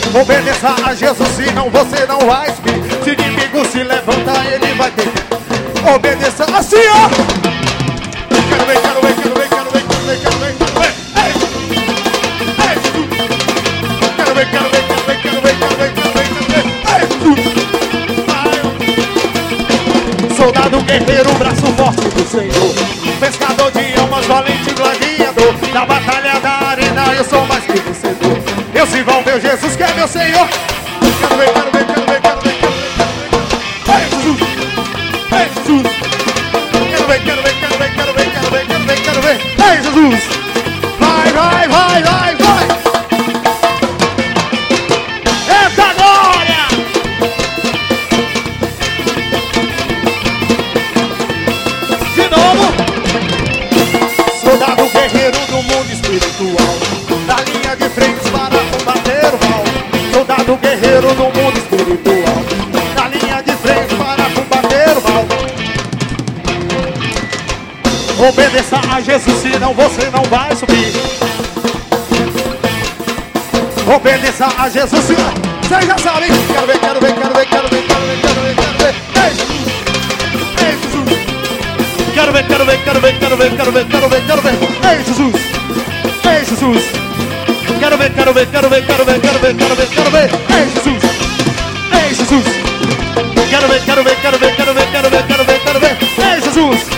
Obedeça a Jesus, senão você não vai subir. Se o inimigo se levanta, ele vai ter que obedeça assim, ó. Quero ver, quero ver, quero ver, quero ver, quero ver, quero ver, quero ver. Quero ver, quero ver, quero ver, quero ver, quero ver, quero ver, quero ver. Soldado guerreiro, braço forte do Senhor. Pescador de almas, valente gladiador. Na batalha da arena eu sou mais que vencedor. Eu sirvo ao meu Jesus que é meu Senhor. Quero ver, quero ver, quero ver, quero ver, quero ver, quero ver. Ei, Jesus! Ei, Jesus! Quero ver, quero ver, quero ver, quero ver, quero ver, quero ver, quero ver. Ei, Jesus! Vai, vai, vai, vai, vai! Eita glória! De novo! Soldado guerreiro do mundo espiritual, da linha de frente para combater o mal. Soldado guerreiro do mundo espiritual, da linha de frente para combater o mal. Obedeça a Jesus, senão você não vai subir. Obedeça a Jesus, senão você já sabe. Quero ver, quero ver, quero ver, quero ver, quero ver, quero ver, quero ver. Ei, Jesus! Ei, Jesus! Quero ver, quero ver, quero ver, quero ver, quero ver, quero ver, quero ver. Ei, Jesus! Ei, Jesus! Quero ver, quero ver, quero ver, quero ver, quero ver, quero ver, quero ver. Ei, Jesus! Ei, Jesus! Quero ver, quero ver, quero ver, quero ver, quero ver, quero ver, quero ver. Ei, Jesus!